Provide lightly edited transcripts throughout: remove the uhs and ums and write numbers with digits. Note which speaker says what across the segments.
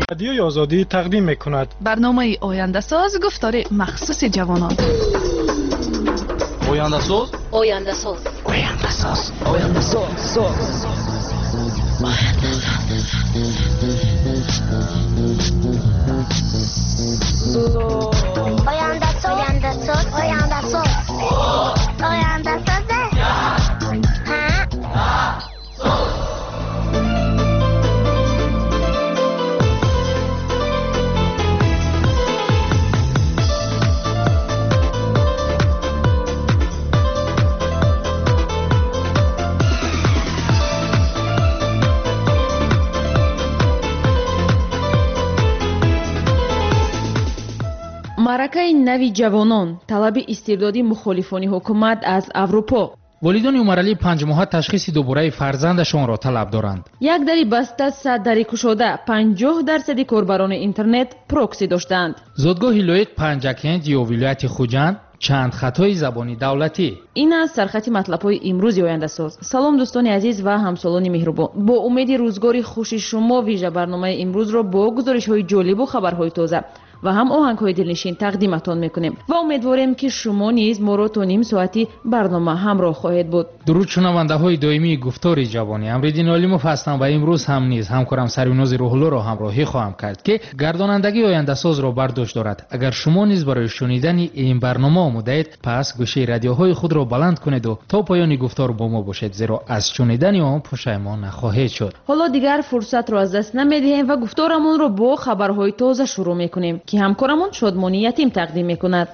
Speaker 1: رادیوی آزادی تقدیم می‌کند.
Speaker 2: برنامه آینده ساز گفتار مخصوص جوانان.
Speaker 3: آینده ساز.
Speaker 2: آینده ساز.
Speaker 3: آینده ساز. آینده ساز.
Speaker 4: آینده ساز. آینده ساز. آینده ساز. آینده ساز.
Speaker 5: маъракаи нави ҷавонон талаби истибдоди мухолифони ҳукумат аз аврупо.
Speaker 6: волидони умаралии 5 моҳа ташхиси дубораи фарзандашонро талаб доранд.
Speaker 5: як дари баста 100 дари кушода 50% корбарони интернет прокси доштанд.
Speaker 6: зодгоҳи лоиқ панҷакент ё вилояти хуҷанд чанд хатои забони давлатӣ.
Speaker 5: ин аст сархати матлабҳои имрӯзи ояндасоз. салом дӯстони азиз ва ҳамсолони меҳрубон, бо умеди рӯзгори хуши шумо вижа барномаи имрӯзро бо гузоришҳои ҷолибу хабарҳои тоза ва ҳам оҳангҳои дилнишин тақдиматон мекунем ва умедворем ки шумо низ моро то ним соати барнома ҳамроҳ хоҳед буд.
Speaker 6: дуруд шунавандаҳои доимии гуфтори ҷавонӣ, амриддин олимов ҳастам ва имрӯз ҳам низ ҳамкорам сарвинози рӯҳуллоро ҳамроҳӣ хоҳам кард ки гардонандагии ояндасозро бардошт дорад. агар шумо низ барои шунидани ин барнома омодаед, пас гӯшаи радиоҳои худро баланд кунеду то поёни гуфтор бо мо бошед, зеро аз шунидани он пушаймон нахоҳед шуд.
Speaker 5: ҳоло дигар фурсатро аз даст намедиҳем ва гуфторамонро бо хабарҳои тоза шурӯъ мекунем ки ҳамкорамон шодмони ятим тақдим мекунад.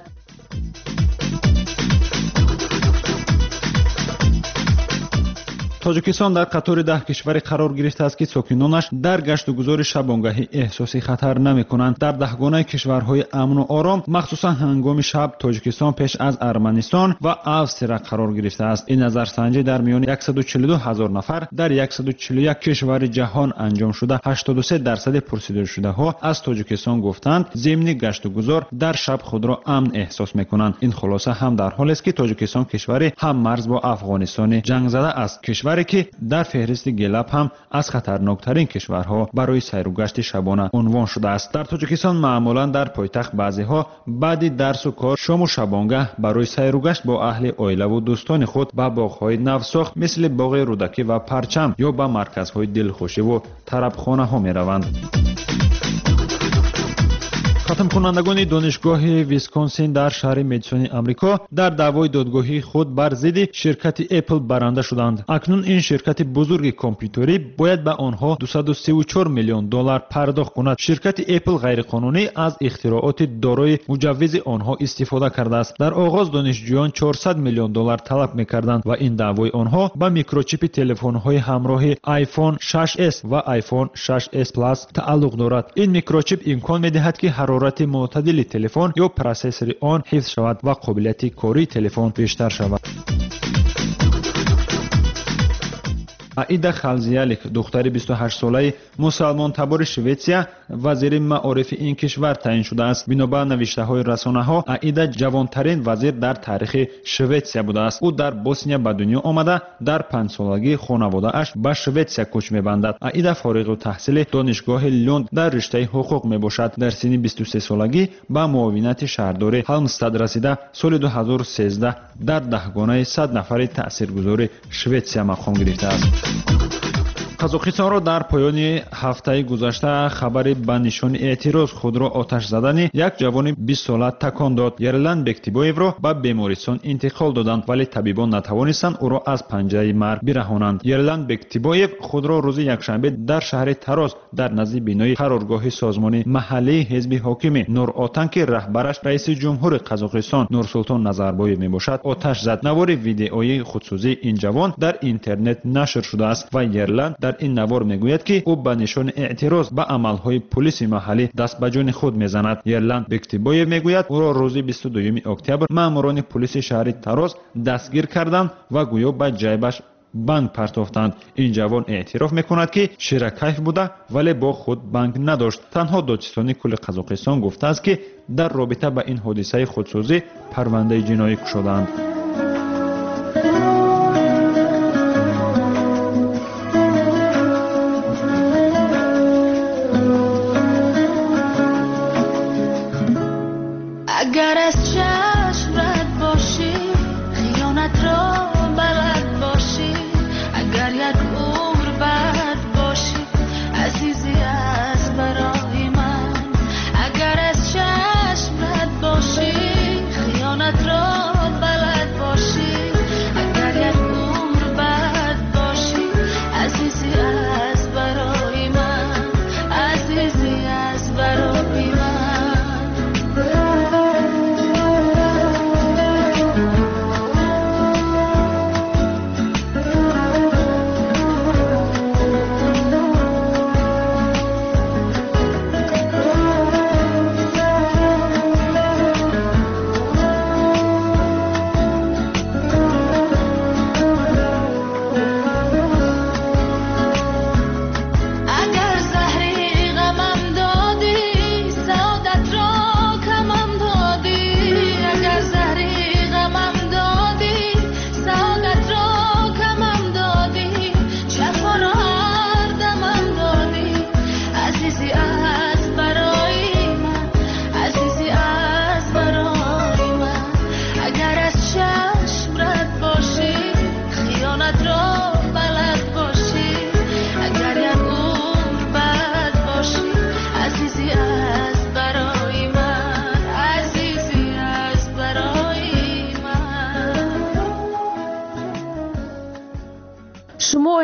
Speaker 7: тоҷикистон дар қатори 10 кишваре қарор гирифтааст ки сокинонаш дар гаштугузори шабонгаҳӣ эҳсоси хатар намекунанд. дар даҳгонаи кишварҳои амну ором, махсусан ҳангоми шаб, тоҷикистон пеш аз арманистон ва австрия қарор гирифтааст. ин назарсанҷӣ дар миёни 142 000 нафар дар 141 кишвари ҷаҳон анҷом шуда, 83% пурсидашудаҳо аз тоҷикистон гуфтанд зимни гаштугузор дар шаб худро амн эҳсос мекунанд. ин хулоса ҳам дар ҳолест ки тоҷикистон кишвари ҳам марз бо афғонистони ҷангзада аст, кишваре ки дар феҳристи гелаб ҳам аз хатарноктарин кишварҳо барои сайру гашти шабона унвон шудааст. дар тоҷикистон маъмулан дар пойтахт баъзеҳо баъди дарсу кор шому шабонгаҳ барои сайру гашт бо аҳли оилаву дӯстони худ ба боғҳои навсохт мисли боғи рӯдакӣ ва парчам ё ба марказҳои дилхушиву тарабхонаҳо мераванд. хатмкунандагони донишгоҳи висконсин дар шаҳри медисони амрико дар даъвои додгоҳии худ бар зидди ширкати Apple баранда шуданд. акнун ин ширкати бузурги компютерӣ бояд ба онҳо $234 миллион пардохт кунад. ширкати Apple ғайриқонунӣ аз ихтирооти дорои муҷаввизи онҳо истифода кардааст. дар оғоз донишҷӯён $400 миллион талаб мекарданд ва ин даъвои онҳо ба микрочипи телефонҳои ҳамроҳи iPhone 6s ва iPhone 6s Plus тааллуқ дорад. ин микрочип имкон медиҳад ки ҳарорати мӯътадили телефон ё процессори он ҳифз шавад ва қобилияти кории телефон бештар шавад. аида халзиялик, духтари 28-солаи мусалмонтабори Шветсия, вазири маорифи ин кишвар таъин шудааст. бинобар навиштаҳои расонаҳо, аида ҷавонтарин вазир дар таърихи Шветсия будааст. ӯ дар Босния ба дунё омада, дар 5-солагӣ хонаводааш ба Шветсия кӯч мебандад. аида фориғу таҳсили донишгоҳи Лёнд дар риштаи ҳуқуқ мебошад. дар синни 23-солагӣ ба муовинати шаҳрдори Ҳалмстад расида, соли 2013 дар даҳгонаи 100 нафари таъсиргузори Шветсия мақом гирифтааст. қазоқистонро дар поёни ҳафтаи гузашта хабари ба нишони эътироз худро оташ задани як ҷавони 20 сола такон дод. Ерлан Бектибоевро ба бемористон интиқол доданд, вале табибон натавонистанд ӯро аз панҷаи марг бираҳонанд. Ерлан Бектибоев худро рӯзи якшанбе дар шаҳри Тарос дар назди бинои қароргоҳи созмони маҳаллии ҳизби ҳокими Нур-Отан ки раҳбараш раиси ҷумҳури Қазоқистон Нурсултон Назарбоев мебошад, оташ зад. навори видеои худсӯзии ин ҷавон дар интернет нашр шудааст ва Ерлан дар ин навор мегӯяд ки ӯ ба нишони эътироз ба амалҳои полиси маҳаллӣ даст ба ҷони худ мезанад. Ерланд Бектибоев мегӯяд ӯро рӯзи 22 октябр маъмурони полиси шаҳри Тарос дастгир карданд ва гӯё ба ҷайбаш банк партофтанд. ин ҷавон эътироф мекунад ки ширакайф буда, вале бо худ банк надошт. танҳо Додистони кулли Қазоқистон гуфтааст ки дар робита ба ин ҳодисаи худсӯзӣ парвандаи ҷиноӣ кушодаанд.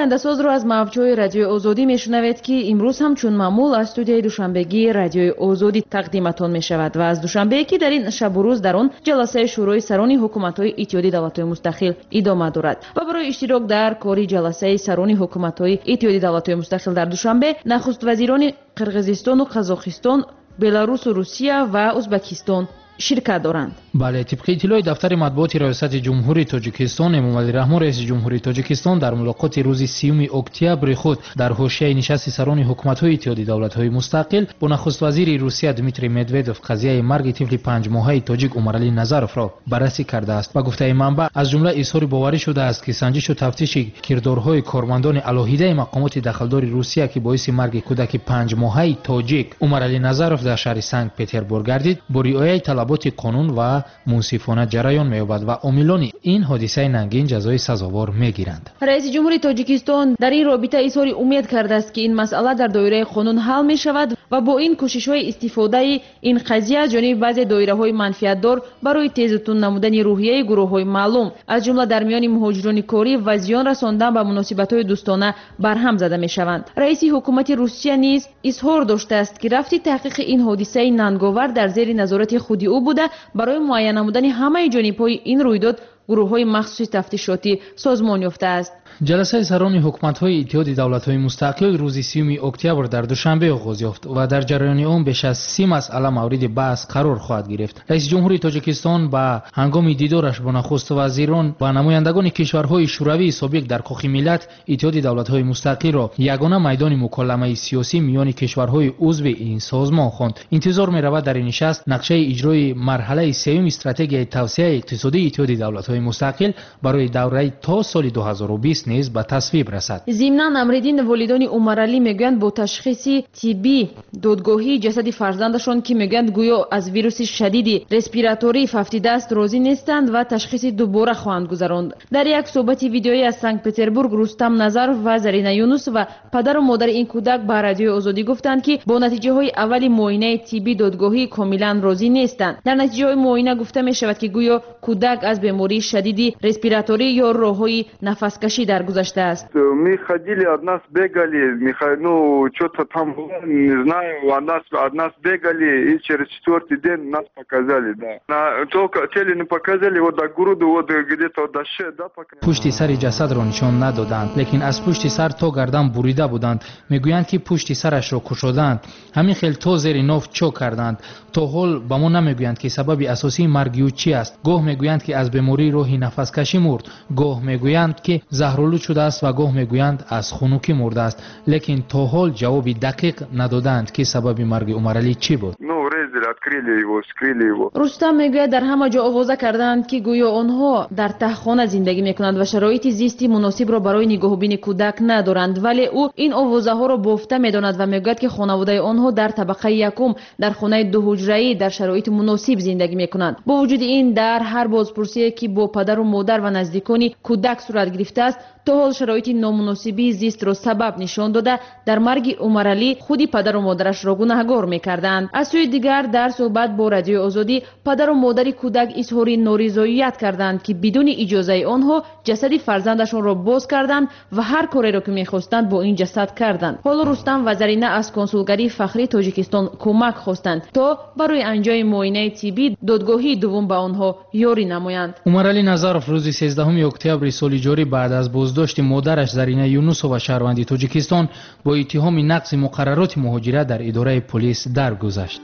Speaker 5: ояндасоз ро аз мавҷҳои радиои озодӣ мешунавед ки имрӯз ҳамчун маъмул аз студияи душанбегии радиои озодӣ тақдиматон мешавад ва аз душанбе ки дар ин шабу рӯз дар он ҷаласаи шӯрои сарони ҳукуматҳои иттиҳоди давлатҳои мустақил идома дорад ва барои иштирок дар кори ҷаласаи сарони ҳукуматҳои иттиҳоди давлатҳои мустақил дар душанбе нахуствазирони қирғизистону қазоқистон, беларусу русия ва узбекистон ширкат доранд.
Speaker 6: бале, тибқи иттилои дафтари матбуоти риёсати ҷумҳурии тоҷикистон, Эмомалӣ Раҳмон раиси ҷумҳурии тоҷикистон дар мулоқоти рӯзи 30 октябри худ дар ҳошияи нишасти сарони ҳукуматҳои иттиҳоди давлатҳои мустақил бо нахуствазири Русия Дмитрий Медведев қазияи марги тифли 5 моҳаи тоҷик Умаралӣ Назаровро баррасӣ кардааст ва гуфтаи манбаъ аз ҷумла изҳори боварӣ шудааст ки санҷишу тафтиши кирдорҳои кормандони алоҳидаи мақомоти дахлдори Русия ки боиси марги кӯдаки 5 моҳаи тоҷик Умаралӣ Назаров дар шаҳри Санкт Петербург гардид, бо риояи талаботи қонун ва мунсифона ҷараён меёбад ва омилони ин ҳодисаи нангин ҷазои сазовор мегиранд.
Speaker 5: раиси ҷумҳурии тоҷикистон дар ин робита изҳори умед кардааст ки ин масъала дар доираи қонун ҳал мешавад ва бо ин кӯшишҳои истифодаи ин қазия аз ҷониби баъзе доираҳои манфиатдор барои тезутун намудани рӯҳияи гурӯҳҳои маълум аз ҷумла дар миёни муҳоҷирони корӣ ва зиён расондан ба муносибатҳои дӯстона барҳам зада мешаванд. раиси ҳукумати Русия низ изҳор доштааст ки рафти таҳқиқи ин ҳодисаи нанговар дар зери назорати худи ӯ буда барои муайян намудани ҳамаи ҷонибҳои ин рӯйдод гурӯҳҳои махсуси тафтишотӣ созмон ёфтааст.
Speaker 6: ҷаласаи сарони ҳукуматҳои иттиҳоди давлатҳои мустақил рӯзи 30 октябр дар душанбе оғоз ёфт ва дар ҷараёни он беш аз 30 масъала мавриди баҳс қарор хоҳад гирифт. раиси ҷумҳурии тоҷикистон ба ҳангоми дидораш бо нахуствазирон ва намояндагони кишварҳои шӯравии собиқ дар хохи миллат иттиҳоди давлатҳои мустақилро ягона майдони муколламаи сиёсӣ миёни кишварҳои узви ин созмон хонд. интизор меравад дар ин нишаст нақшаи иҷрои марҳалаи сеюми стратегияи тавсеяи иқтисодии иттиҳоди давлатҳои мустақил барои давраи то соли 2020 низ ба тасвиб расад.
Speaker 5: зимнан Амриддин волидони Умаралӣ мегӯянд бо ташхиси тиббӣ додгоҳии ҷасади фарзандашон ки мегӯянд гӯё аз вируси шадиди респиратории фафтидаст розӣ нестанд ва ташхиси дубора хоҳанд гузаронд. дар як суҳбати видеоӣ аз Санкт Петербург Рустам Назаров ва Зарина Юнусова падару модари ин кӯдак ба радиои Озодӣ гуфтанд ки бо натиҷаҳои аввали муоинаи тиббии додгоҳӣ комилан розӣ нестанд. дар натиҷаҳои муоина гуфта мешавад ки гӯё кӯдак аз бемории шадиди респираторӣ ё роҳҳои нафаскашӣ даргузаштааст.
Speaker 8: Мы ходили, от нас бегали, ну, что-то там, не знаю, от нас бегали, и через 4-й день нас показали, да. Только теле не показали, вот до груди, вот где-то вот до шеи, да, показали.
Speaker 6: пушти сари ҷасадро нишон надоданд, лекин аз пушти сар то гардан бурида буданд. мегӯянд ки пушти сарашро кушоданд. ҳамин хел то зери нов чо карданд. то ҳол ба мо намегӯянд ки сабаби асосии марги ӯ чи аст. гоҳ мегӯянд ки аз бемории роҳи нафаскашӣ мурд, гоҳ мегӯянд ки заҳролуд шудааст ва гоҳ мегӯянд аз хунукӣ мурдааст, лекин то ҳол ҷавоби дақиқ надоданд ки сабаби марги Умаралӣ чӣ буд.
Speaker 8: Открыли его, скрыли его.
Speaker 5: Рустам мегӯяд дар ҳама ҷо овоза карданд ки гӯё онҳо дар таҳхона зиндагӣ мекунанд ва шароити зисти муносибро барои нигоҳубини кӯдак надоранд, вале ӯ ин овозаҳоро бофта медонад ва мегӯяд ки хонаводаи онҳо дар табақаи якум дар хонаи дуҳуҷраӣ дар шароити муносиб зиндагӣ мекунанд. бо вуҷуди ин дар ҳар бозпурсие ки бо падару модар ва наздикони кӯдак сурат гирифтааст, то ҳол шароити номуносибии зистро сабаб нишон дода дар марги Умаралӣ худи падару модарашро гунаҳгор мекарданд. аз сӯи дигар дар суҳбат бо радиои Озодӣ падару модари кӯдак изҳори норизоият карданд ки бидуни иҷозаи онҳо ҷасади фарзандашонро боз карданд ва ҳар кореро ки мехостанд бо ин ҷасад карданд. ҳоло Рустам ва Зарина аз консулгарии фахрии Тоҷикистон кӯмак хостанд то барои анҷоми муоинаи тиббӣ додгоҳии дуввум ба онҳо ёрӣ намоянд.
Speaker 6: Умаралӣ Назаров рӯзи 13 октябри соли ҷорӣ баъд аз боздошти модараш Зарина Юнусова шаҳрванди Тоҷикистон бо иттиҳоми нақзи муқаррароти муҳоҷират дар идораи полис даргузашт.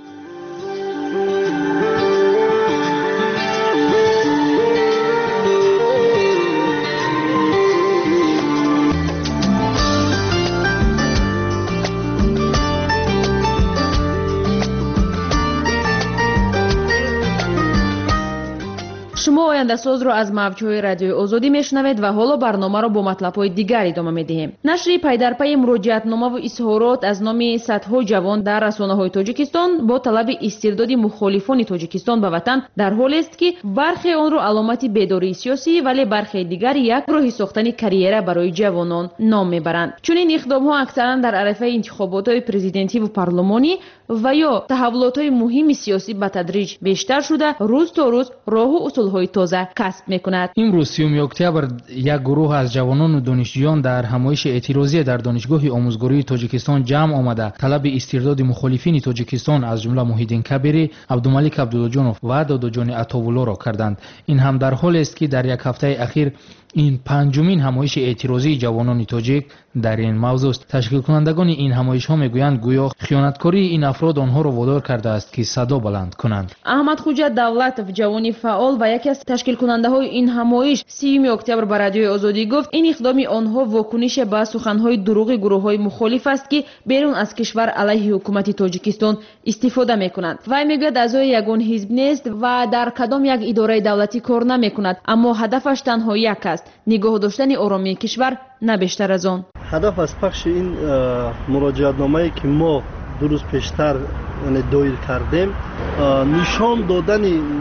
Speaker 5: шумо ояндасозро аз мавҷҳои радиои Озодӣ мешунавед ва ҳоло барномаро бо матлабҳои дигар идома медиҳем. нашри пайдарпайи муроҷиатномаву изҳорот аз номи садҳо ҷавон дар расонаҳои Тоҷикистон бо талаби истирдоди мухолифони Тоҷикистон ба ватан дар ҳолест ки бархе онро аломати бедории сиёсӣ, вале бархе дигар як роҳи сохтани карьера барои ҷавонон ном мебаранд. чунин иқдомҳо аксаран дар арафаи интихоботҳои президентиву парлумонӣ ва ё таҳаввулотҳои муҳими сиёсӣ ба тадриҷ бештар шуда рӯз то рӯз роҳу усулҳои تازه کسب میکند.
Speaker 6: امروز 30 اکتبر یک گروه از جوانان و دانشجویان در همایش اعتراضی در دانشگاه آموزگاری تاجیکستان جمع آمده طلب استرداد مخالفین تاجیکستان از جمله محیدین کبیری، عبدالملک عبدالجانов و داداجان عطاوالله را کردند. این هم در حالی است که در یک هفته اخیر این پنجمین همایش اعتراضی جوانان تاجیک در این موضوع است. تشکیل کنندگان این همایش ها میگویند گویا خیانتکاری این افراد آنها را وادار کرده است که صدا بلند کنند.
Speaker 5: احمد خوجا دولتов جوانی فعال و یکی از تشکیل کننده های این همایش 30 اکتبر به رادیوی آزادی گفت این اقدام آنها واکنش به سخنهای دروغ گروه های مخالف است که بیرون از کشور علیه حکومت تاجیکستان استفاده میکنند. وی میگوید اعضای یگان حزب نیست و در کدام یک اداره دولتی کار نمیکند، اما هدفش تنها یک است: نگاه داشتن آرامی کشور، نه بیشتر از آن.
Speaker 9: هدف از پخش این مراجعتنامه‌ای که ما دو روز پیشتر دایر کردیم نشان دادن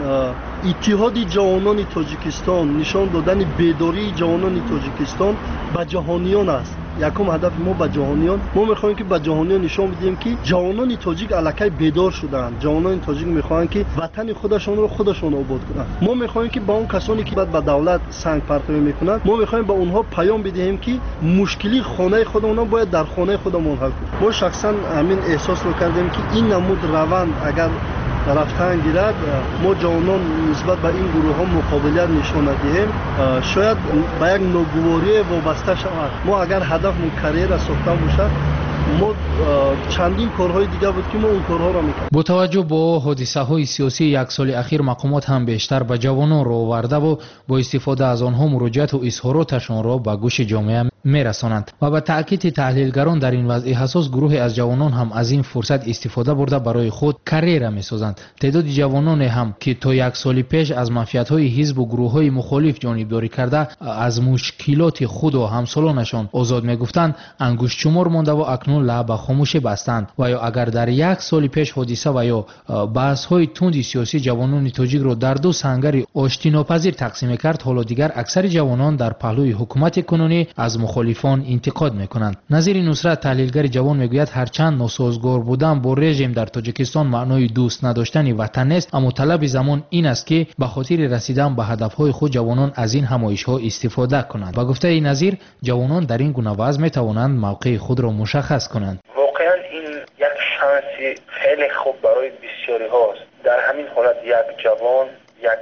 Speaker 9: اتحاد جوانان تاجیکستان، نشان دادن بیداری جوانان تاجیکستان به جهانیان است. یکم هدف ما به جهانیان، ما میخوایم که به جهانیان نشان بدیم که جوانان تاجیک الکی بیدار شدند. جوانان تاجیک میخواهند که وطن خودشون رو خودشون آباد کنند. ما میخوایم که با اون کسانی که بعد به دولت سنگ پرتابی میکنند، ما میخوایم به اونها پیام بدهیم که مشکلی خانه خودمون باید در خانه خودمون حل کنیم. ما شخصا همین احساس رو کردیم که این نمود روند اگر رفتن گیرد، ما جوانان نسبت به این گروه ها مقابلیت نشان دهیم، شاید به یک ناگواری وابسته شود. ما اگر هدفمون کریر ساخته باشد، ما چندین کارهای دیگه بود که ما اون کارها را میکنیم.
Speaker 6: با توجه به حادثه های سیاسی یک سال اخیر مقامات هم بیشتر به جوانان را آورده و با استفاده از آنها مراجعت و اظهاراتشان را به گوش جامعه میرسانند و به تاکید تحلیلگران در این وضع حساس گروه از جوانان هم از این فرصت استفاده برده برای خود کریر میسازند. تعداد جوانان هم که تا یک سال پیش از منفعت‌های حزب و گروه‌های مخالف جانبداری کرده از مشکلات خود و همسالانشان آزاد میگفتند انگشت شمار مانده و اکنون لب به خاموشی بستند. و یا اگر در یک سال پیش حادثه و یا بحث‌های تند سیاسی جوانان تاجیک را در دو سنگر آشتی ناپذیر تقسیم کرد، حالا دیگر اکثر جوانان در پهلوی حکومت کنونی از مخالفان انتقاد میکنند. نظیر نصرت تحلیلگر جوان میگوید هرچند ناسازگار بودن با رژیم در تاجیکستان معنای دوست نداشتن وطن است، اما طلب زمان این است که به خاطر رسیدن به هدفهای خود جوانان از این همایش‌ها استفاده کنند. و گفته این نظیر جوانان در این گونه وضع میتوانند موقع خود را مشخص کنند.
Speaker 10: واقعا این یک شانسی خیلی خوب برای بسیاری هاست. در همین حالت یک جوان یک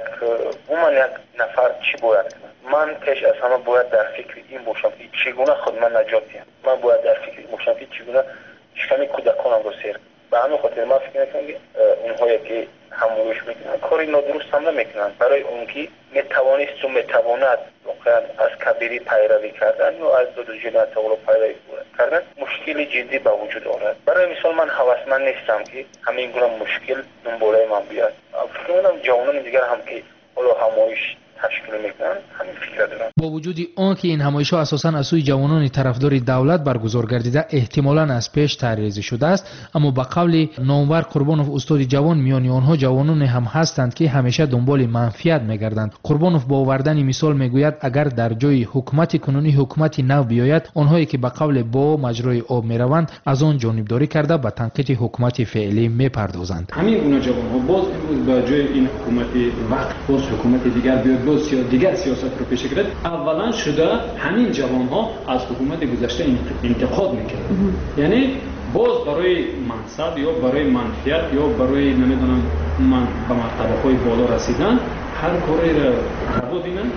Speaker 10: نفر چی باید کنه؟ من پیش از همه باید در فکر این باشم که چگونه خود من نجات دهم. من باید در فکر این باشم که چگونه شکم کودکانم رو سیر. به همین خاطر من فکر میکنم که اونهایی که همایش میکنن کاری نادرست هم نمیکنن. برای اون که میتوانست و میتواند واقعا از کبیری پیروی کردن یا از داداجان عطاوالله پیروی کردن مشکلی جدی به وجود آورد. برای مثال من هوسمند نیستم که همین گونه مشکل دنباله من بیاد. فکر میکنم جوانان دیگر هم که حالا همایش تشکیل میکنن همین فکر دارن.
Speaker 6: با وجود آنکه این همایش‌ها اساساً از سوی جوانان طرفدار دولت برگزار گردیده احتمالاً از پیش طرحریزی شده است، اما به قول نامور قربانوف استاد جوان میان آنها جوانان هم هستند که همیشه دنبال منفعت میگردند. قربانوف با آوردن مثال میگوید اگر در جای حکومت کنونی حکومت نو بیاید، آنهایی که به قول با مجرای آب میروند از آن جانبداری کرده به تنقیح حکومت فعلی میپردازند.
Speaker 11: همین گونه جوان‌ها باز امروز به جای این حکومت وقت باز حکومت دیگر بیاد باز یا دیگر سیاست رو پیش گرفت، اولا شده همین جوان‌ها از حکومت گذشته انتقاد میکردن. یعنی باز برای منصب یا برای منفعت یا برای نمیدونم من به مرتبه‌های بالا رسیدن هر کاری را روا دیدن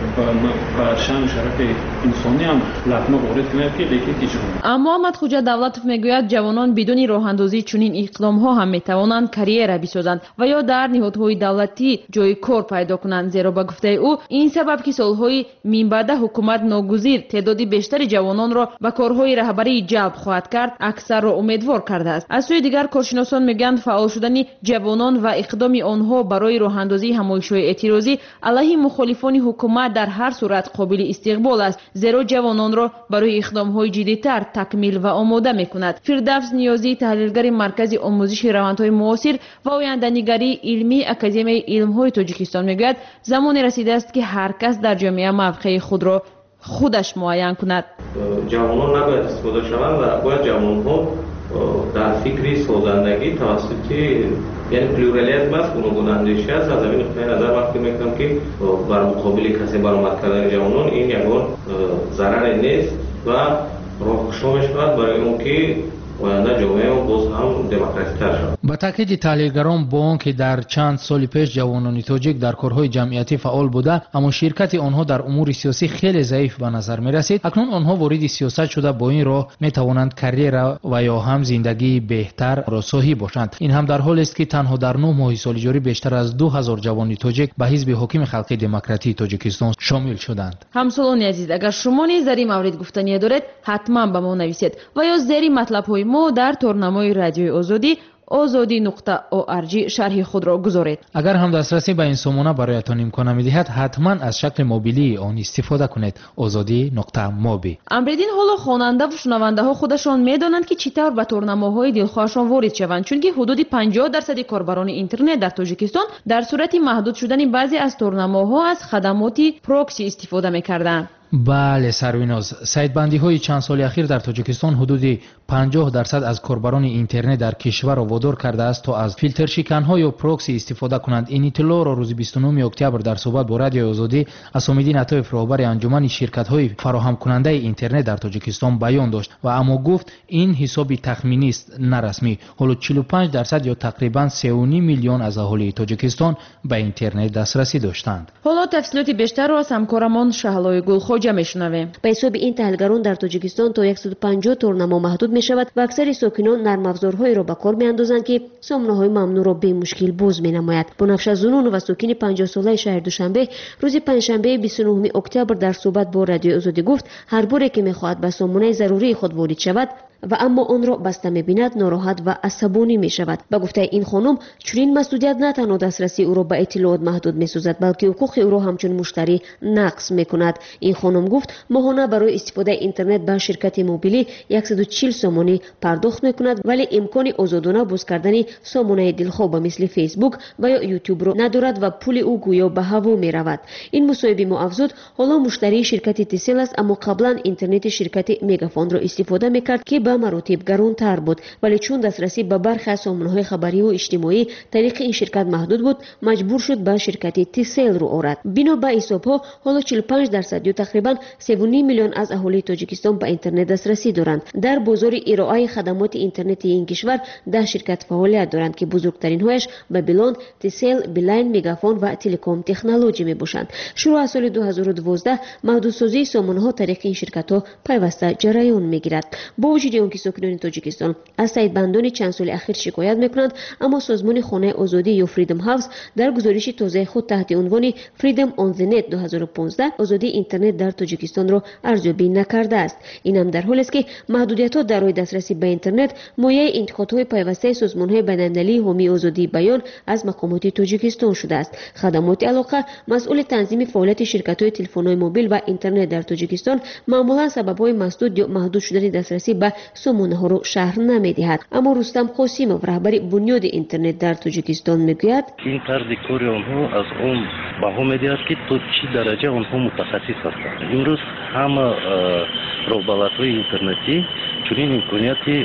Speaker 11: با شان و شرف انسانی هم لطمه وارد کنند که لیکن هیچ گونه.
Speaker 5: اما احمد خوجا دولتov میگوید جوانان بدون راه اندازی چنین اقدام‌ها هم میتوانند کریر بسازند و یا در نهادهای دولتی جای کار پیدا کنند، زیرا با گفته او این سبب که سالهای من بعد حکومت ناگزیر تعدادی بیشتر جوانان را به کارهای رهبری جلب خواهد کرد اکثر را امیدوار کرده است. از سوی دیگر کارشناسان میگویند فعال شدن جوانان و اقدام آنها برای راه اندازی همایش‌های اعتراضی علیه مخالفان حکومت در هر صورت قابل استقبال است، زیرا جوانان را برای اقدام‌های جدی‌تر تکمیل و آماده می‌کند. فردوس نیازی تحلیلگر مرکز آموزش روندهای معاصر و آینده‌نگری علمی اکادمی علم‌های تاجیکستان میگوید زمان رسیده است که هر کس در جامعه موقع خود را خودش معین کند.
Speaker 12: جوانان نباید استفاده شوند و باید جوان‌ها در فکری سازندگی توسط یعنی پلورالیسم است، گوناگون اندیشه است. از این نقطه نظر وقتی میگم که بر مقابل کسی برآمد کردن جوانان این یگان ضرر نیست و راهگشا میشود برای اون که آینده جامعه باز هم دموکراسی تر شود.
Speaker 6: با تاکید تحلیلگران با آنکه در چند سال پیش جوانان تاجیک در کارهای جمعیتی فعال بوده اما شرکت آنها در امور سیاسی خیلی ضعیف به نظر می رسید، اکنون آنها وارد سیاست شده با این راه می توانند کریر و یا هم زندگی بهتر را ساهی باشند. این هم در حالی است که تنها در 9 ماه سال جاری بیشتر از 2000 جوان تاجیک به حزب حاکم خلقی دموکراتی تاجیکستان شامل شدند.
Speaker 5: همسالان عزیز، اگر شما نیز در این مورد گفتنی دارید حتما به ما نویسید و یا زیر مطلب های ما در تورنمای رادیوی آزادی azadi.org شرح خود را گذارید.
Speaker 6: اگر هم دسترسی به این سامانه برایتان امکان می‌دهد حتما از شکل موبیلی آن استفاده کنید. azadi.mobi.
Speaker 5: امریدین حالا خواننده و شنونده ها خودشان میدانند که چطور به تورنماهای دلخواهشان وارد شوند، چون که حدود 50% کاربران اینترنت در تاجیکستان در صورت محدود شدن بعضی از تورنماها از خدمات پروکسی استفاده می‌کردند.
Speaker 6: بله سرویناز، سایت بندی های چند سال اخیر در تاجیکستان حدود 50% از کاربران اینترنت در کشور را وادار کرده است تا از فیلتر شکن ها یا پروکسی استفاده کنند. این اطلاع را روز 29 اکتبر در صحبت با رادیو آزادی اسامدین عطایف رهبر انجمن شرکت های فراهم کننده اینترنت در تاجیکستان بیان داشت و اما گفت این حسابی تخمینی است نه رسمی. حالا 45% یا تقریبا 3.5 میلیون از اهالی تاجیکستان به اینترنت دسترسی داشتند.
Speaker 5: حالا تفصیلات بیشتر را از همکارمان شهلای گلخواجه میشنویم.
Speaker 13: به حساب این تحلیلگران در تاجیکستان تا 150 تورنما محدود می شود و اکثر ساکنان نرم افزارهایی را به کار می اندازند که سامانه‌های ممنوع را به مشکل باز می نماید. بنفشه زنون و ساکن 50 ساله شهر دوشنبه روز پنجشنبه 29 اکتبر در صحبت با رادیو آزادی گفت هر باره که می‌خواهد به سامانه ضروری خود وارد شود و اما آن را بسته می‌بیند ناراحت و عصبانی می‌شود. با گفته این خانم چنین مسئولیت نه تنها دسترسی او را به اطلاعات محدود می‌سازد بلکه حقوق او را همچون مشتری نقض می‌کند. این خانم گفت ماهانه برای استفاده اینترنت به شرکت موبیلی 140 سامانه پرداخت می‌کند ولی امکان آزادانه باز کردن سامانه دلخواه مثل فیسبوک و یا یوتیوب را ندارد و پول او گویا به هوا می‌رود. این مصاحبه ما افزود حالا مشتری شرکت تیسل است اما قبلا اینترنت شرکت مگافون را استفاده می‌کرد که به مراتب گرانتر بود ولی چون دسترسی به برخی از سامانه‌های خبری و اجتماعی طریق این شرکت محدود بود مجبور شد به شرکت تیسل رو آورد. بنا به حساب‌ها حالا 45% یا تقریبا 3.5 میلیون از اهالی تاجیکستان به اینترنت دسترسی دارند. در بازار ارائه خدمات اینترنتی این کشور 10 شرکت فعالیت دارند که بزرگترین هایش بابلون، تیسل، بیلاین، مگافون و تلکام تکنولوژی میباشند. شروع از سال 2012 محدودسازی سامانه‌ها طریق این شرکت‌ها پیوسته جریان میگیرد. با وجود اینکه ساکنان تاجیکستان از سایت‌بندان چند سال اخیر شکایت میکنند اما سازمان خانه آزادی یا فریدم هاوس در گزارش تازه خود تحت عنوان فریدم آن دی نت 2015 آزادی اینترنت در تاجیکستان را ارزیابی نکرده است. این هم در حالی است که محدودیت‌ها در راه دسترسی به اینترنت مایه انتقادهای پیوسته سازمان‌های بین‌المللی حامی آزادی بیان از مقامات تاجیکستان شده است. خدمات علاقه مسئول تنظیم فعالیت شرکت‌های تلفن‌های موبیل و اینترنت در تاجیکستان معمولا سبب‌های مسدود یا محدود شدن دسترسی به سامانه‌ها را شرح نمی‌دهد. اما رستم قاسمов رهبر بنیاد اینترنت در تاجیکستان میگوید
Speaker 14: این طرز کار آنها از اون بها می‌دهد که تا چه درجه آنها متخصص هستند. امروز همه رهبرهای اینترنتی چنین امکانیتی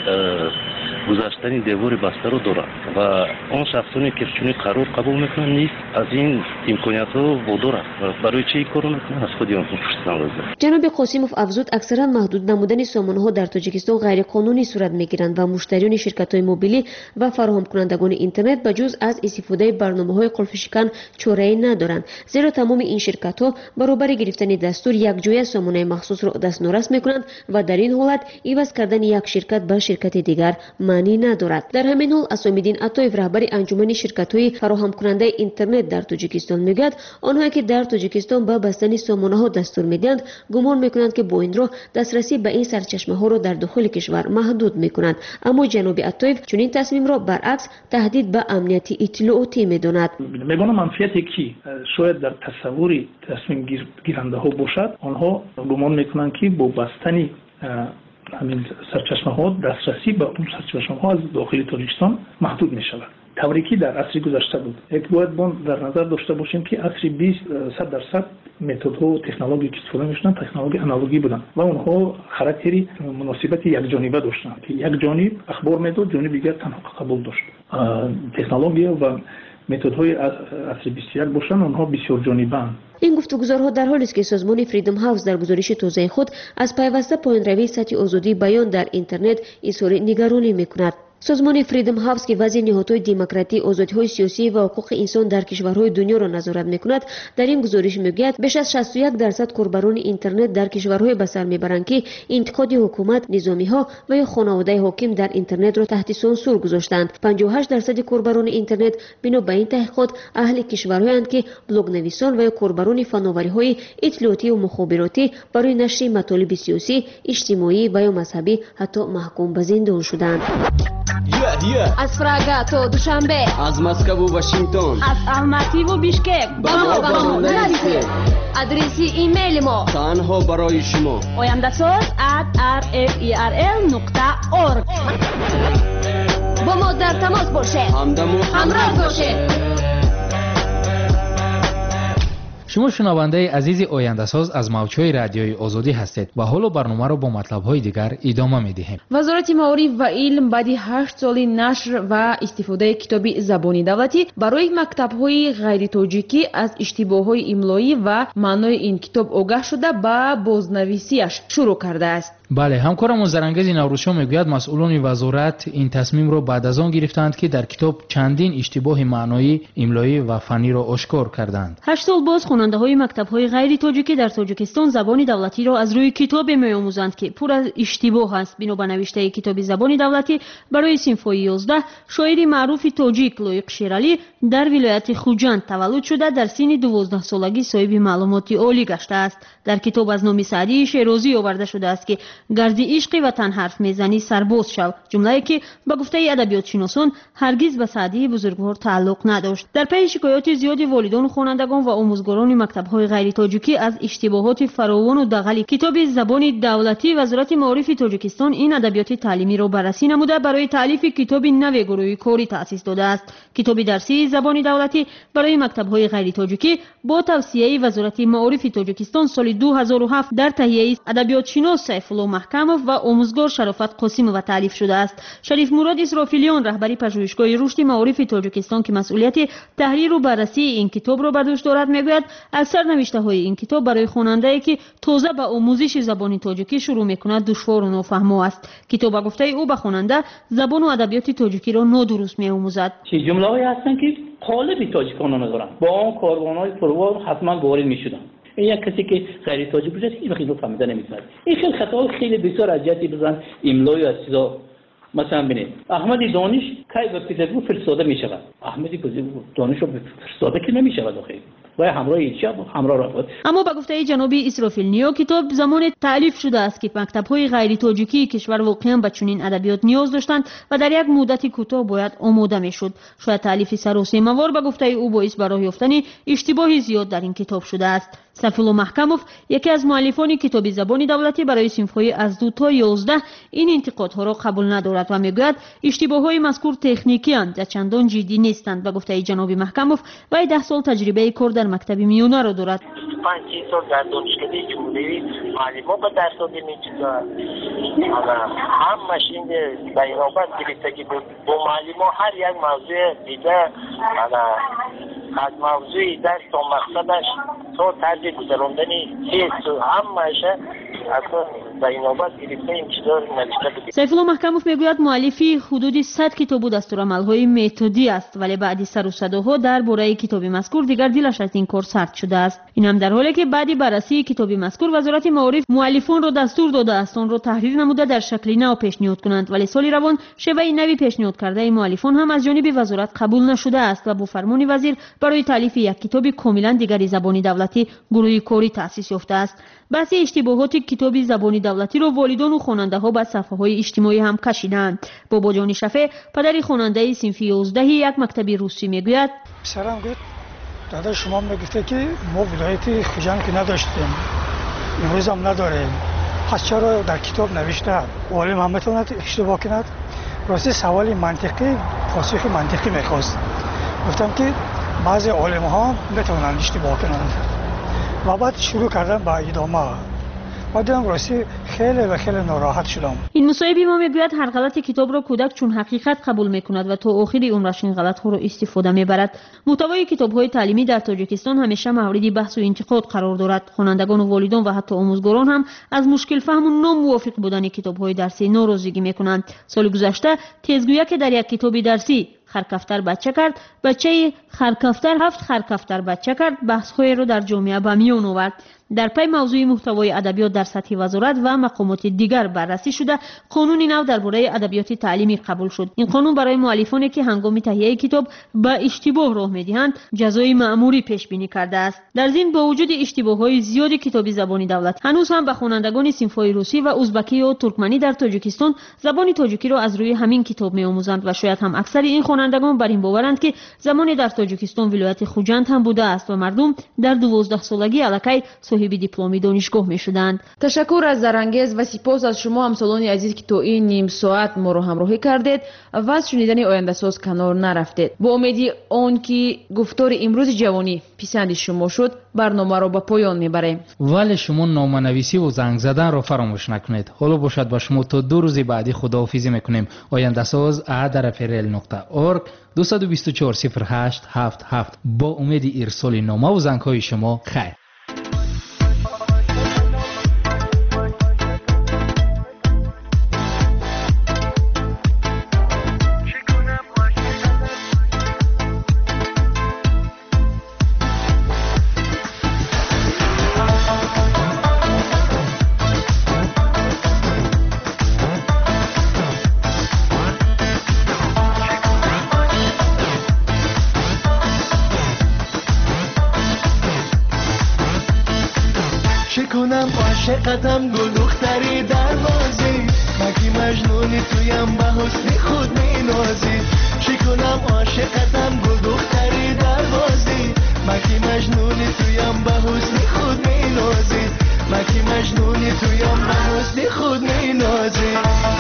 Speaker 14: گذاشتن دیوار بسته رو دارند و آن شخصانی که چنین قرار قبول میکنند نیست از این امکانیت ها وادارند برای چه کار میکنند از خود آنها پرسیدن لازم.
Speaker 13: جناب قاسمov افزود اکثرا محدود نمودن سامانه ها در تاجیکستان غیر قانونی صورت میگیرند و مشتریان شرکت های موبیلی و فراهم کنندگان اینترنت بجز از استفاده برنامه های قلف شکن چاره‌ای ندارند زیرا تمام این شرکت ها برابر گرفتن دستور یک جای سامانه مخصوص را دستنورس میکنند و در این حالت عوض کردن یک شرکت به شرکت دیگر معنی ندارد. در همین حال اسامدین عطایف رهبر انجمن شرکت‌های فراهم کننده اینترنت در تاجیکستان میگوید آنهایی که در تاجیکستان به بستن سامانه‌ها دستور میدهند گمان میکنند که با این راه دسترسی به این سرچشمه‌ها را در داخل کشور محدود میکنند. اما جناب عطایف چنین تصمیم را برعکس تهدید به امنیت اطلاعاتی میداند.
Speaker 15: میگم منفیتی که شاید در تصوری تصمیم گیرنده ها باشد آنها گمان میکنند که با بستن همین سرچشمه ها دسترسی به اون سرچشمه ها از داخل تاجیکستان محدود می شود. تبریکی در عصر گذشته بود. یک باید ما در نظر داشته باشیم که عصر 20% متدها و تکنولوژی که استفاده می‌شدن تکنولوژی آنالوگی بودن و اونها خاراکتری مناسبت یک جانبه داشتن که یک جانب اخبار میداد، جانب دیگر تنها قبول داشت. تکنولوژی و متدهای عصر 21 باشن اونها بسیار جانبه‌اند.
Speaker 13: این گفتگوزارها در حالی است که سازمان فریدم هاوس در گزارش تازه خود از پیوسته پایین‌روی سطح آزادی بیان در اینترنت اظهار نگرانی می‌کند. سازمان فریدم هاوس که وضع نهادهای دموکراتی، آزادی‌های سیاسی و حقوق انسان در کشورهای دنیا را نظارت می‌کند، در این گزارش می‌گوید بیش از 61% کاربران اینترنت در کشورهای به سر می‌برند که انتقاد حکومت، نظامی‌ها و یا خانواده حاکم در اینترنت را تحت سانسور گذاشتند. 58% کاربران اینترنت بنا به این تحقیقات اهل کشورهایند که بلاگ نویسان و یا کاربران فناوری‌های اطلاعاتی و مخابراتی برای نشر مطالب سیاسی، اجتماعی و یا مذهبی حتی محکوم به زندان شدند.
Speaker 16: از پراگ تا دوشنبه،
Speaker 17: از مسکو و واشنگتن،
Speaker 16: از الماتی و بیشکک با ما نرسید. آدرس ایمیل ما
Speaker 17: تنها برای شما
Speaker 16: oyandasaz@rferl.org. با ما در تماس باشید، همراه باشید.
Speaker 6: شما شنونده عزیز آینده‌ساز از موج‌های رادیوی آزادی هستید و حالا برنامه را با مطلب‌های دیگر ادامه می‌دهیم.
Speaker 5: وزارت معارف و علم بعد 8 سال نشر و استفاده کتاب زبانی دولتی برای مکتب‌های غیر تاجیکی از اشتباه‌های املایی و معنای این کتاب آگاه شده به بازنویسیش شروع کرده است.
Speaker 6: بله، همکارم زرنگز نوروزشاه میگوید مسئولان وزارت این تصمیم را بعد از آن گرفتند که در کتاب چندین اشتباه معنایی، املایی و فنی را آشکار کردند.
Speaker 18: 8 سال باز خواننده‌های مکتب‌های غیر تاجیکی در تاجیکستان زبان دولتی را از روی کتاب می‌آموزند که پر از اشتباه است. بنا به نوشته کتاب زبان دولتی برای صنف 11 شاعر معروف تاجیک لایق شیرالی در ولایت خوجند تولد شده در سن 12 سالگی صاحب معلومات عالی گشته است. در کتاب از نام سعدی شیرازی آورده شده است که گردی عشق وطن حرف میزنی سرباز شو، جمله‌ای که با گفته ادبیات شناسان هرگز به سعدی بزرگوار تعلق نداشت. در پی شکایات زیاد والدان خوانندگان و آموزگاران مکتب‌های غیر تاجیکی از اشتباهات فراوان و دغل کتاب زبان دولتی، وزارت معارف تاجیکستان این ادبیات تعلیمی را بررسی نموده برای تالیف کتاب نو گروهی کاری تأسیس داده است. کتاب درسی زبان دولتی برای مکتب‌های غیر تاجیکی با توصیه وزارت معارف تاجیکستان سال 2007 در تهیه ادبیات شناس سیفالله محکموف و آموزگار شرافت قاسموف تالیف شده است. شریف مراد اسرافیلیان رهبری پژوهشگاه رشد معارف تاجیکستان که مسئولیت تحریر و بررسی این کتاب را بر دوش دارد میگوید اکثر نوشته‌های این کتاب برای خواننده‌ای که تازه به آموزش زبان تاجیکی شروع می‌کند دشوار و نافهم‌آموز است. کتاب به گفته او به خواننده زبان و ادبیات تاجیکی را نادرست می‌آموزد.
Speaker 15: چه جمله‌هایی هستند که قالب تاجیکان ندارند، با آن کاروان‌های پروار حتما وارد می‌شدند. این یک کسی که غیر تاجیک باشه هیچ وقت اینو فهمیده نمی‌تونه. این خیلی خطا خیلی بسیار اذیتی بزن املای از چیزا. مثلا ببینید احمد دانش کی به پترزبورگ فرستاده می‌شود، احمد دانش رو فرستاده که نمی‌شود آخه و همراه ایشاب همراه رفت.
Speaker 18: اما به گفته جناب اسرافیل نیا کتاب زمان تالیف شده است که مکتب‌های غیر تاجیکی کشور واقعا به چنین ادبیات نیاز داشتند و در یک مدت کوتاه باید آماده می‌شد. شاید تالیف سراسیمه‌وار به گفته او باعث به راه یافتن اشتباه زیاد در این کتاب شده است. سیفالله محکموف یکی از مؤلفان کتاب زبان دولتی برای صنف‌های از 2 تا 11 این انتقادها را قبول ندارد و میگوید اشتباه‌های مذکور تکنیکی اند و چندان جدی نیستند. به گفته جناب محکموف وی 10 سال تجربه کار در مکتب میانه را دارد.
Speaker 10: 5 سال در دانشکده جمهوری معلمان به درس داده می‌شدند. همش این بیانات گرفته که با معلمان هر یک موضوع دیده از موضوع درس تا مقصدش تا طرز گذراندنی حس و همش اصلا بیانات گرفته این چیزا نوشته بود.
Speaker 18: سیفالله محکموف میگوید مؤلفی حدود 100 کتاب و دستورالعمل‌های متدی است ولی بعد سر و صداها درباره کتاب مذکور دیگر دلش از این کار سرد شده است. این هم در حالی که بعد بررسی کتاب مذکور وزارت معارف مؤلفان را دستور داده است آن را تحریر نموده در شکل نو پیشنهاد کنند ولی سال روان شیوه نوی پیشنهاد کرده مؤلفان هم از جانب وزارت قبول نشده است و با فرمان وزیر برای تالیف یک کتاب کاملا دیگر زبان دولتی گروهی کاری تأسیس یافته است. بحث اشتباهات کتاب زبان دولتی را والدان و خواننده‌ها به صفحه‌های اجتماعی هم کشیدند. بابا جان شفیع پدر خواننده صنف 11 یک مکتب روسی میگوید
Speaker 1: پسرم گفت دادا شما میگفته که ما ولایت خوجند که نداشتیم امروز هم نداریم، پس چرا در کتاب نوشته عالم هم میتواند اشتباه کند؟ راستی سوال منطقی پاسخ منطقی میخواست. گفتم که بعضی عالم ها میتونن اشتباه کنند و بعد شروع کردم با ادامه و دیدم راستی خیلی ناراحت شدم.
Speaker 18: این مصاحبی ما میگوید هر غلط کتاب را کودک چون حقیقت قبول میکند و تا آخر عمرش این غلط ها را استفاده میبرد. محتوای کتاب های تعلیمی در تاجیکستان همیشه مورد بحث و انتقاد قرار دارد. خوانندگان و والدان و حتی آموزگاران هم از مشکل فهم و ناموافق بودن کتاب های درسی ناراضگی میکنند. سال گذشته تیزگویی که در یک کتاب درسی خرکفتر بچه کرد، بچه خرکفتر 7 خرکفتر بچه کرد، بحث‌های را در جامعه به میان آورد. در پی موضوع محتوای ادبیات در سطح وزارت و مقامات دیگر بررسی شده، قانون نو درباره ادبیات تعلیمی قبول شد. این قانون برای مؤلفانی که هنگام تهیه کتاب به اشتباه راه می‌دهند، جزای مأموری پیش بینی کرده است. در ضمن با وجود اشتباه‌های زیاد کتاب زبان دولت، هنوز هم به خوانندگان صنف‌های روسی و ازبکی و ترکمنی در تاجیکستان زبان تاجیکی را از روی همین کتاب می‌آموزند و شاید هم اکثر این خوانندگان بر این باورند که زمان در تاجیکستان ولایت خوجند هم بوده است و مردم در 12 سالگی الکی صاحب دیپلم دانشگاه می‌شدند.
Speaker 5: تشکر از زرانگیز و سپاس از شما همسالان عزیز که تو این نیم ساعت ما رو همراهی کردید و از شنیدن آینده ساز کنار نرفتید. با امیدی آن که گفتار امروز جوانی پسند شما شد، برنامه را به پایان میبریم.
Speaker 6: ولی شما نامه‌نویسی و زنگ زدن را فراموش نکنید. حالا باشد با شما تا 2 روز بعدی خداحافظی میکنیم. آینده ساز @frl.org 224 08 77. با امید ارسال نامه و زنگ های شما. خیر.
Speaker 19: عاشقتم گل دختری دروازی مگی مجنونی تویم به حسن خود می نازی چی کنم عاشقتم گل دختری دروازی مگی مجنونی تویم به حسن خود می نازی مگی مجنونی تویم به حسن خود می نازی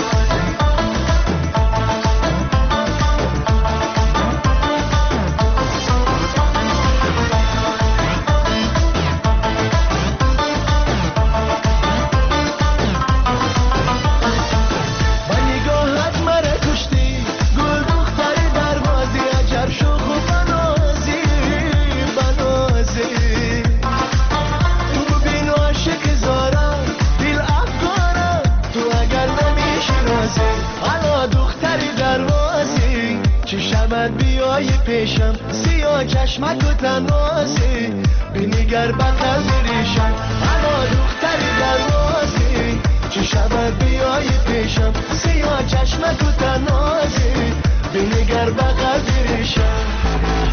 Speaker 19: پیشم سیاه چشمک و تنازی بینیگر بقل بریشم اما دختری دروازی چه شود بیایی پیشم سیاه چشمک و تنازی بینیگر بقل بریشم